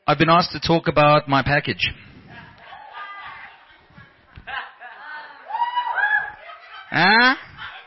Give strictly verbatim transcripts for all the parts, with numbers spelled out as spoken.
I've been asked to talk about my package. Huh?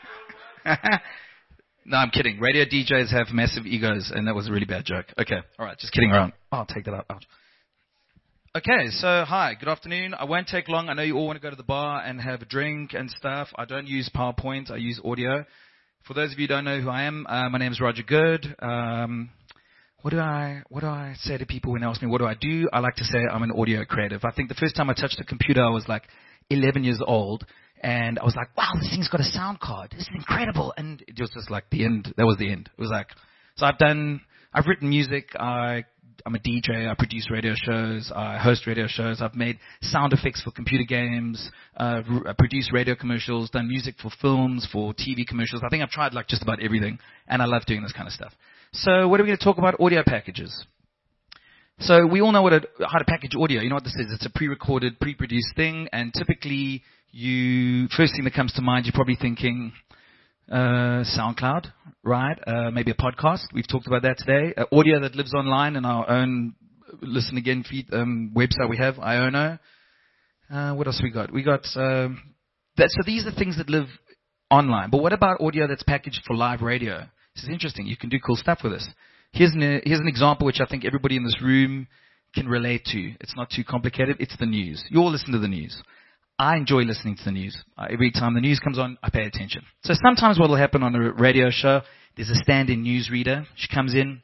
No, I'm kidding. Radio D Js have massive egos, and that was a really bad joke. Okay, all right, just kidding around. Oh, I'll take that out. Okay, so hi, good afternoon. I won't take long. I know you all want to go to the bar and have a drink and stuff. I don't use PowerPoint. I use audio. For those of you who don't know who I am, uh, my name is Roger Good. Um, what do I what do I say to people when they ask me what do I do? I like to say I'm an audio creative. I think the first time I touched a computer, I was like eleven years old. And I was like, wow, this thing's got a sound card. This is incredible. And it was just like the end. That was the end. It was like, so I've done, I've written music. I, I'm a D J. I produce radio shows. I host radio shows. I've made sound effects for computer games. Uh, r- produced radio commercials. Done music for films, for T V commercials. I think I've tried like just about everything. And I love doing this kind of stuff. So what are we going to talk about? Audio packages. So we all know what a, how to package audio. You know what this is? It's a pre-recorded, pre-produced thing. And typically, you, first thing that comes to mind, you're probably thinking uh, SoundCloud, right? Uh, maybe a podcast. We've talked about that today. Uh, audio that lives online in our own listen again feed um, website we have, Iono. Uh, what else we got? We got um, that. So these are things that live online. But what about audio that's packaged for live radio? This is interesting. You can do cool stuff with this. Here's an here's an example which I think everybody in this room can relate to. It's not too complicated. It's the news. You all listen to the news. I enjoy listening to the news. Uh, every time the news comes on, I pay attention. So sometimes what will happen on a radio show, there's a stand-in newsreader. She comes in,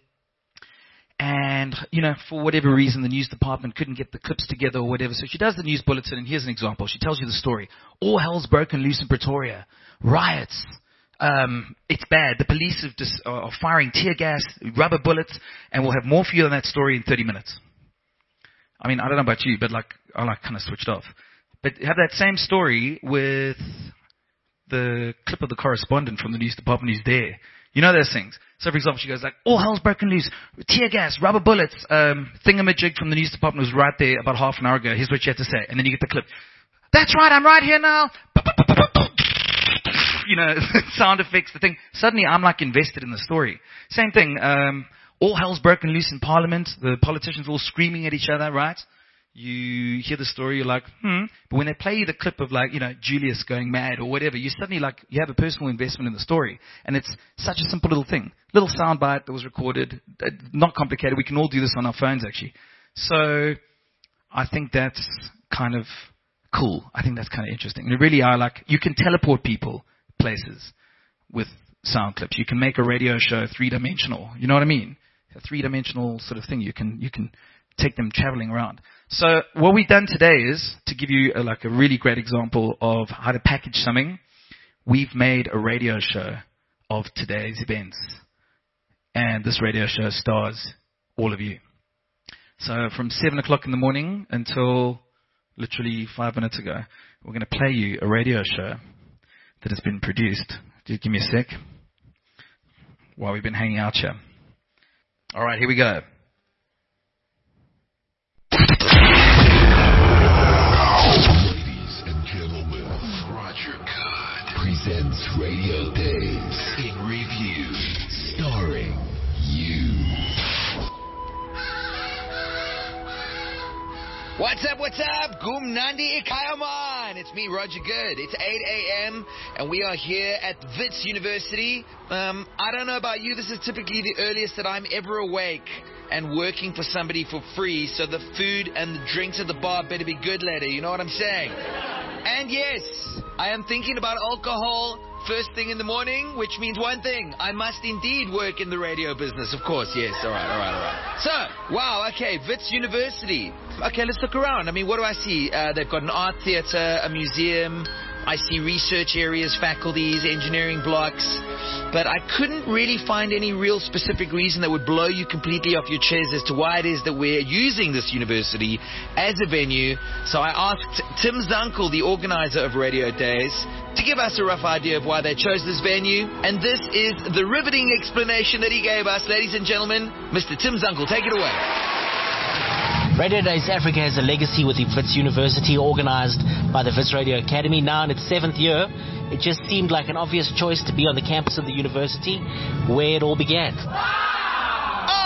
and, you know, for whatever reason, the news department couldn't get the clips together or whatever. So she does the news bulletin, and here's an example. She tells you the story. All hell's broken loose in Pretoria. Riots. Um, it's bad. The police have dis- are firing tear gas, rubber bullets, and we'll have more for you on that story in thirty minutes. I mean, I don't know about you, but, like, I, like, kind of switched off. But have that same story with the clip of the correspondent from the news department who's there. You know those things. So, for example, she goes like, all hell's broken loose, tear gas, rubber bullets, um, thingamajig from the news department was right there about half an hour ago. Here's what she had to say. And then you get the clip. That's right, I'm right here now. You know, sound effects, the thing. Suddenly I'm like invested in the story. Same thing. Um, all hell's broken loose in Parliament. The politicians all screaming at each other, right? You hear the story, you're like, hmm. But when they play you the clip of like, you know, Julius going mad or whatever, you suddenly like, you have a personal investment in the story. And it's such a simple little thing. Little soundbite that was recorded. Not complicated. We can all do this on our phones actually. So I think that's kind of cool. I think that's kind of interesting. And really are like, you can teleport people places with sound clips. You can make a radio show three-dimensional. You know what I mean? A three-dimensional sort of thing. You can, you can take them traveling around. So what we've done today is to give you a, like a really great example of how to package something. We've made a radio show of today's events. And this radio show stars all of you. So from seven o'clock in the morning until literally five minutes ago, we're going to play you a radio show that has been produced. Just give me a sec while we've been hanging out here. All right, here we go. Ladies and gentlemen, Roger Good presents Radio Days in Review, starring you. What's up, what's up? Gumnandi Ikayaman. It's me, Roger Good. It's eight a.m. and we are here at Wits University. Um, I don't know about you, this is typically the earliest that I'm ever awake and working for somebody for free, so the food and the drinks at the bar better be good later, you know what I'm saying? And yes, I am thinking about alcohol first thing in the morning, which means one thing. I must indeed work in the radio business, of course, yes. All right, all right, all right. So, wow, okay, Wits University. Okay, let's look around. I mean, what do I see? Uh, they've got an art theater, a museum. I see research areas, faculties, engineering blocks. But I couldn't really find any real specific reason that would blow you completely off your chairs as to why it is that we're using this university as a venue. So I asked Tim Zunkel, the organizer of Radio Days, to give us a rough idea of why they chose this venue. And this is the riveting explanation that he gave us. Ladies and gentlemen, Mister Tim Zunkel, take it away. Radio Days Africa has a legacy with the Wits University, organized by the Wits Radio Academy. Now in its seventh year, it just seemed like an obvious choice to be on the campus of the university where it all began. Oh,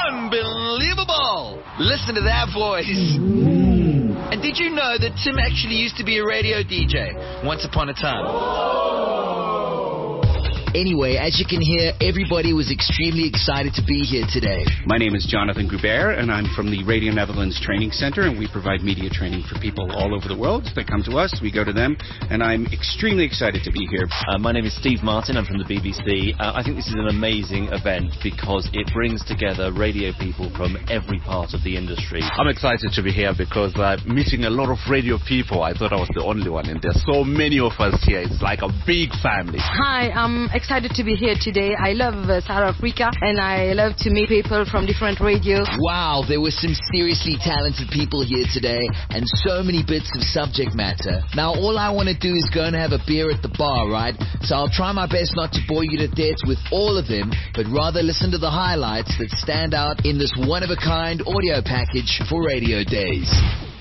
Unbelievable! Listen to that voice. And did you know that Tim actually used to be a radio D J once upon a time? Anyway, as you can hear, everybody was extremely excited to be here today. My name is Jonathan Goubert, and I'm from the Radio Netherlands Training Center, and we provide media training for people all over the world. They come to us, we go to them, and I'm extremely excited to be here. Uh, my name is Steve Martin. I'm from the B B C. Uh, I think this is an amazing event because it brings together radio people from every part of the industry. I'm excited to be here because I'm meeting a lot of radio people. I thought I was the only one, and there's so many of us here. It's like a big family. Hi, I'm excited to be here today. I love uh, South Africa, and I love to meet people from different radios. Wow, there were some seriously talented people here today, and so many bits of subject matter. Now, all I want to do is go and have a beer at the bar, right? So I'll try my best not to bore you to death with all of them, but rather listen to the highlights that stand out in this one-of-a-kind audio package for Radio Days.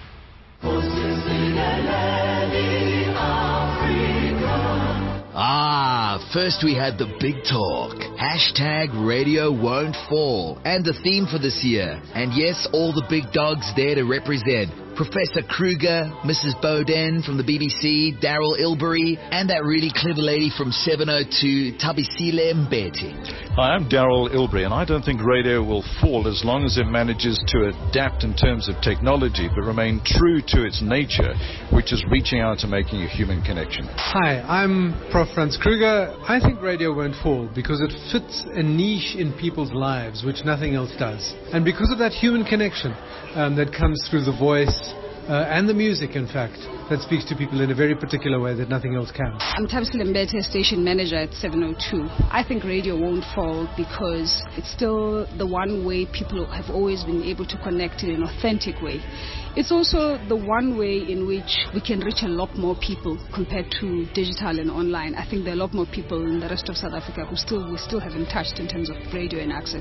Ah, first we had the big talk. Hashtag radio won't fall. And the theme for this year. And yes, all the big dogs there to represent. Professor Kruger, Missus Bowden from the B B C, Daryl Ilbery, and that really clever lady from seven oh two, Tabisile Mbete. Hi, I'm Daryl Ilbery, and I don't think radio will fall as long as it manages to adapt in terms of technology, but remain true to its nature, which is reaching out and making a human connection. Hi, I'm Professor Franz Kruger. I think radio won't fall because it fits a niche in people's lives, which nothing else does. And because of that human connection um, that comes through the voice, Uh, and the music, in fact, that speaks to people in a very particular way that nothing else can. I'm Tabisile Mbete, station manager at seven oh two. I think radio won't fall because it's still the one way people have always been able to connect in an authentic way. It's also the one way in which we can reach a lot more people compared to digital and online. I think there are a lot more people in the rest of South Africa who still we still haven't touched in terms of radio and access.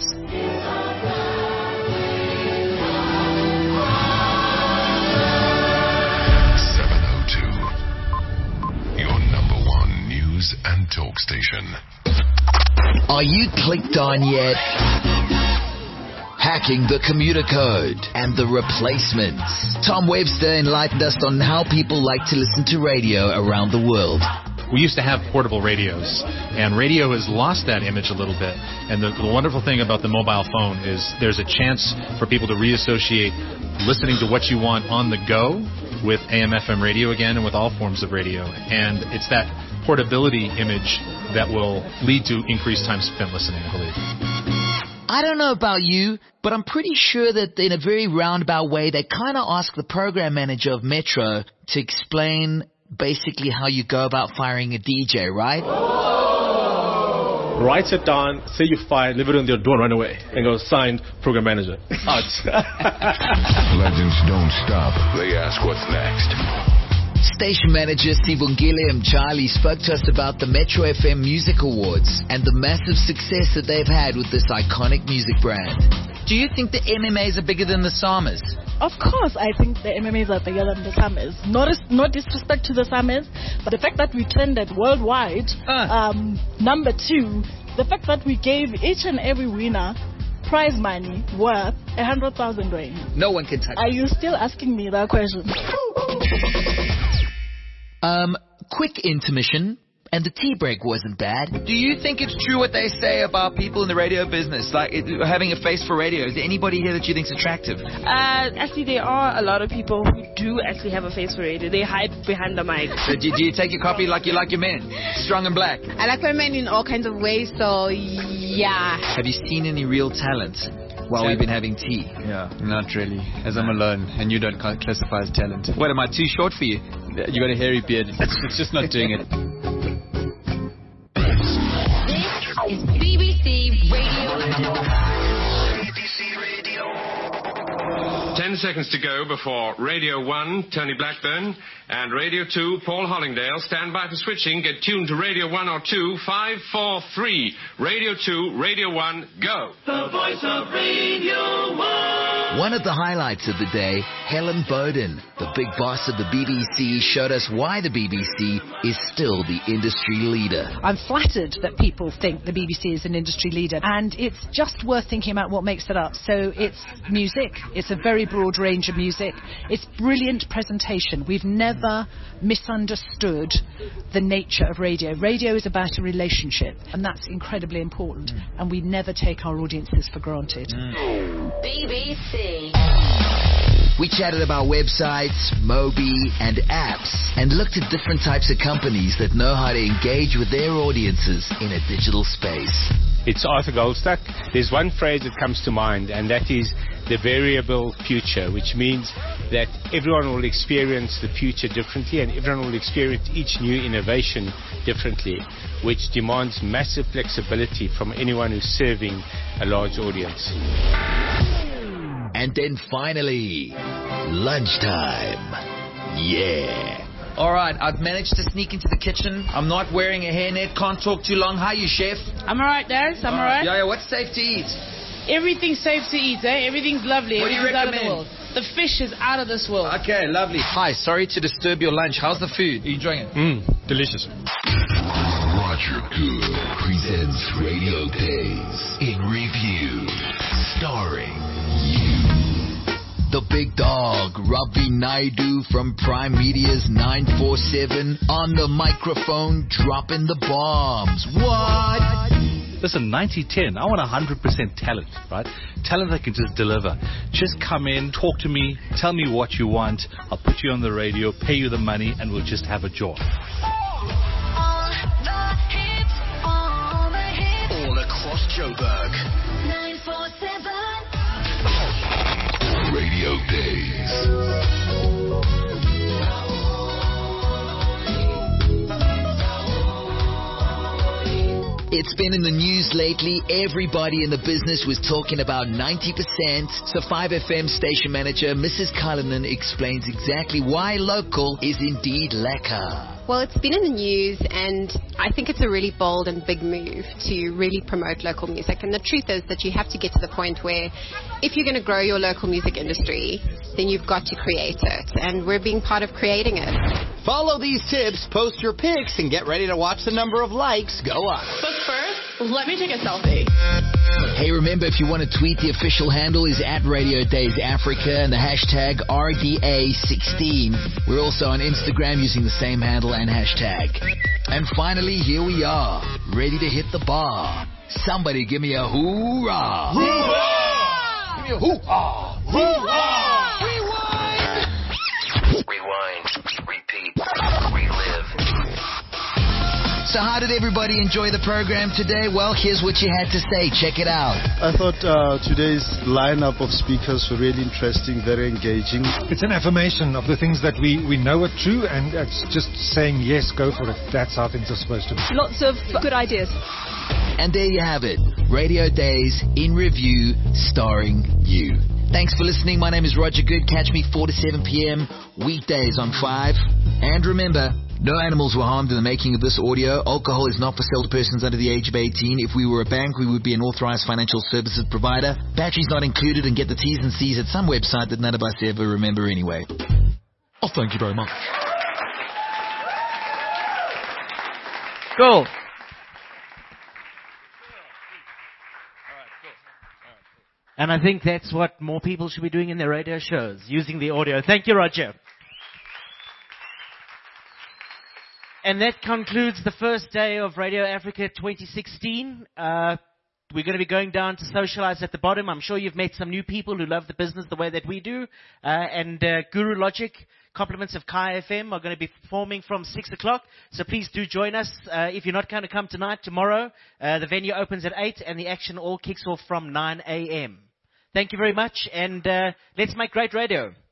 And talk station. Are you clicked on yet? Hacking the commuter code and the replacements. Tom Webster enlightened us on how people like to listen to radio around the world. We used to have portable radios, and radio has lost that image a little bit. And the, the wonderful thing about the mobile phone is there's a chance for people to reassociate listening to what you want on the go with A M F M radio again and with all forms of radio. And it's that portability image that will lead to increased time spent listening, I believe. I don't know about you, but I'm pretty sure that in a very roundabout way, they kind of ask the program manager of Metro to explain basically how you go about firing a D J, right? Write it down, say you fire, leave it on your door, run away, and go signed program manager. Out. Legends don't stop. They ask what's next. Station manager Sibongile Mchali spoke to us about the Metro F M Music Awards and the massive success that they've had with this iconic music brand. Do you think the M M As are bigger than the Samas? Of course, I think the M M As are bigger than the Samas. Not, no disrespect to the Samas, but the fact that we trended worldwide, uh. um, number two, the fact that we gave each and every winner prize money worth a hundred thousand rand. No one can touch. Are you still asking me that question? Um, quick intermission, and the tea break wasn't bad. Do you think it's true what they say about people in the radio business, like it, having a face for radio? Is there anybody here that you think's attractive? Uh, actually, there are a lot of people who do actually have a face for radio. They hide behind the mic. So do, do you take your coffee like you like your men? Strong and black? I like my men in all kinds of ways, so yeah. Have you seen any real talent while yeah. we've been having tea? Yeah, not really, as I'm alone, and you don't classify as talent. What, am I too short for you? You got a hairy beard. It's, it's just not doing it. This is B B C Radio. Ten seconds to go before Radio one, Tony Blackburn, and Radio two, Paul Hollingdale. Stand by for switching. Get tuned to Radio one or two. Five, four, three. Radio two, Radio one, go. The voice of Radio one. One of the highlights of the day, Helen Bowden, the big boss of the B B C, showed us why the B B C is still the industry leader. I'm flattered that people think the B B C is an industry leader, and it's just worth thinking about what makes it up. So it's music. It's a very broad range of music. It's brilliant presentation. We've never misunderstood the nature of radio. Radio is about a relationship, and that's incredibly important, and we never take our audiences for granted. Mm. B B C. We chatted about websites, Mobi, and apps, and looked at different types of companies that know how to engage with their audiences in a digital space. It's Arthur Goldstack. There's one phrase that comes to mind, and that is the variable future, which means that everyone will experience the future differently, and everyone will experience each new innovation differently, which demands massive flexibility from anyone who's serving a large audience. And then finally, lunchtime. Yeah. All right, I've managed to sneak into the kitchen. I'm not wearing a hairnet, can't talk too long. How are you, chef? I'm all right, Daz. I'm all right. Yeah, yeah, what's safe to eat? Everything's safe to eat, eh? Everything's lovely. What do you Everything's recommend? out of the world. The fish is out of this world. Okay, lovely. Hi, sorry to disturb your lunch. How's the food? Are you enjoying it? Mmm, delicious. Roger Good presents Radio Days in Review, starring you. The big dog, Ravi Naidu from Prime Media's nine four seven, on the microphone dropping the bombs. What? Listen, ninety ten, I want one hundred percent talent, right? Talent that can just deliver. Just come in, talk to me, tell me what you want. I'll put you on the radio, pay you the money, and we'll just have a joy. All across Joburg. nine four seven. Radio Days. It's been in the news lately. Everybody in the business was talking about ninety percent. So five F M station manager Missus Cullinan explains exactly why local is indeed lekker. Well, it's been in the news, and I think it's a really bold and big move to really promote local music. And the truth is that you have to get to the point where if you're going to grow your local music industry, then you've got to create it. And we're being part of creating it. Follow these tips, post your pics, and get ready to watch the number of likes go up. But first, let me take a selfie. Hey, remember, if you want to tweet, the official handle is at Radio Days Africa and the hashtag R D A sixteen. We're also on Instagram using the same handle and hashtag. And finally, here we are, ready to hit the bar. Somebody give me a hoorah! Hoorah! Give me a hoorah! Hoorah! Rewind! Rewind. Repeat. Relive. So how did everybody enjoy the program today? Well, here's what you had to say. Check it out. I thought uh, today's lineup of speakers were really interesting, very engaging. It's an affirmation of the things that we, we know are true, and it's just saying, yes, go for it. That's how things are supposed to be. Lots of good ideas. And there you have it. Radio Days in Review, starring you. Thanks for listening. My name is Roger Good. Catch me four to seven p.m. weekdays on five. And remember, no animals were harmed in the making of this audio. Alcohol is not for sale to persons under the age of eighteen. If we were a bank, we would be an authorized financial services provider. Batteries not included, and get the T's and C's at some website that none of us ever remember anyway. Oh, thank you very much. Cool. And I think that's what more people should be doing in their radio shows, using the audio. Thank you, Roger. And that concludes the first day of Radio Africa twenty sixteen. Uh, we're going to be going down to socialize at the bottom. I'm sure you've met some new people who love the business the way that we do. Uh, and uh, Guru Logic, compliments of Kai F M, are going to be performing from six o'clock. So please do join us. Uh, if you're not going to come tonight, tomorrow, uh, the venue opens at eight and the action all kicks off from nine a.m. Thank you very much, and uh, let's make great radio.